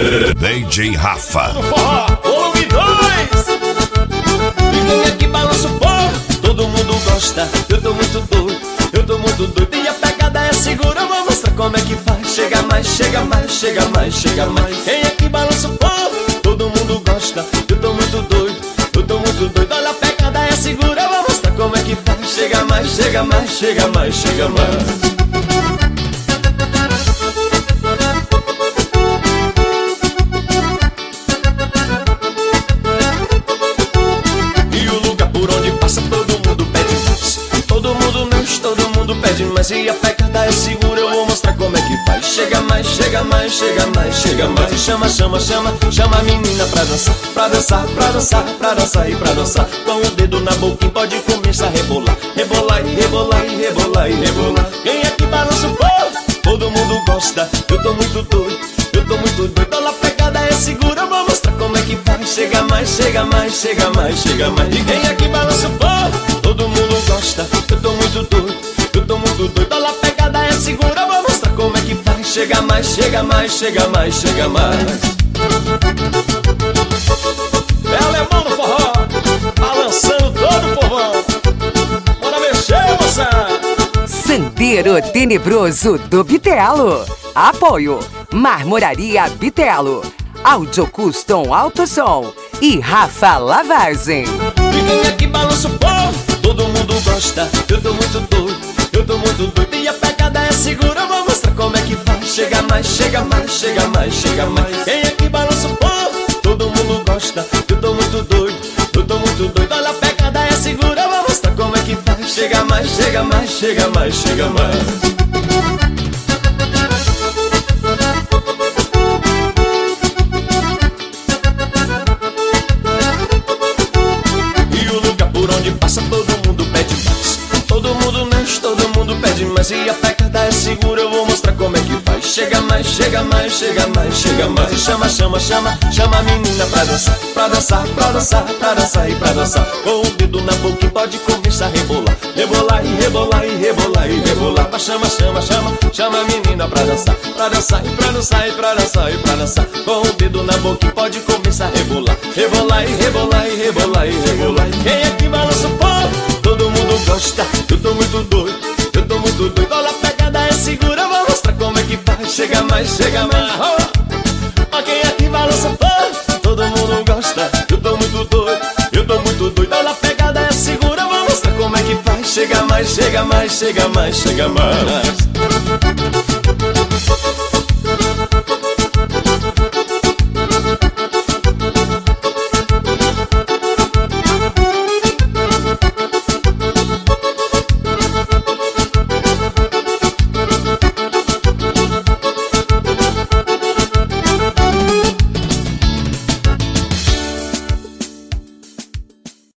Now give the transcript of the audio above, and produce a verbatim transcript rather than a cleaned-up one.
D J Rafa. Volume dois. E quem é que balança o povo? Todo mundo gosta. Eu tô muito doido, eu tô muito doido. E a pegada é segura, eu vou mostrar como é que faz. Chega mais, chega mais, chega mais, chega mais. Quem é que balança o povo? Todo mundo gosta. Eu tô muito doido, eu tô muito doido. Olha, a pegada é segura, eu vou mostrar como é que faz. Chega mais, chega mais, chega mais, chega mais. Mas e a pegada é segura, eu vou mostrar como é que faz. Chega mais, chega mais, chega mais, chega mais. E chama, chama, chama, chama a menina pra dançar. Pra dançar, pra dançar, pra dançar e pra dançar. Com o dedo na boquinha pode começar a rebolar. Rebolar e rebolar e rebolar e rebolar. Quem é que balança o povo? Todo mundo gosta. Eu tô muito doido, eu tô muito doido. Olha, a pegada é segura, eu vou mostrar como é que faz. Chega mais, chega mais, chega mais, chega mais. E quem é que balança o povo? Todo mundo gosta. Eu tô muito doido, eu tô muito doido, olha, a pegada é segura, vou mostrar como é que faz. Chega mais, chega mais, chega mais, chega mais. É alemão no forró, balançando todo o povão. Bora mexer, moça. Sendeiro Tenebroso do Bitelo. Apoio Marmoraria Bitelo, Audio Custom Alto Som e Rafa Lavagem. E quem é que balança o povo? Todo mundo gosta. Eu tô muito doido, eu tô muito doido. E a pegada é segura, eu vou mostrar como é que faz. Chega mais, chega mais, chega mais, chega mais. Quem é que balança o povo? Todo mundo gosta. Eu tô muito doido, eu tô muito doido. Olha, a pegada é segura, eu vou mostrar como é que faz. Chega mais, chega mais, chega mais, chega mais. Passa, todo mundo pede mais. Todo mundo mexe, todo mundo pede mais. E a pegada é segura, eu vou mostrar como é que faz. Chega mais, chega mais, chega mais, chega mais. E chama, chama, chama, chama a menina pra dançar. Pra dançar, pra dançar, pra dançar e pra dançar. Com o dedo na boca pode começar a rebolar. Rebolar e rebolar e rebolar e rebolar. Mas chama, chama, chama, chama a menina pra dançar. Pra dançar e pra dançar e pra dançar e pra dançar. Com o dedo na boca pode começar a rebolar. Rebolar e rebolar e rebolar e rebolar. Quem é que balança o povo? Todo mundo gosta. Eu tô muito doido, eu tô muito doido. Olha, a pegada é segura, eu vou mostrar como é que faz. Chega mais, chega mais. Ó, quem é que balança o povo? Todo mundo gosta. Eu tô muito doido, eu tô muito doido. Olha, a pegada é segura, eu vou mostrar como é que faz. Chega mais, chega mais, chega mais, chega mais.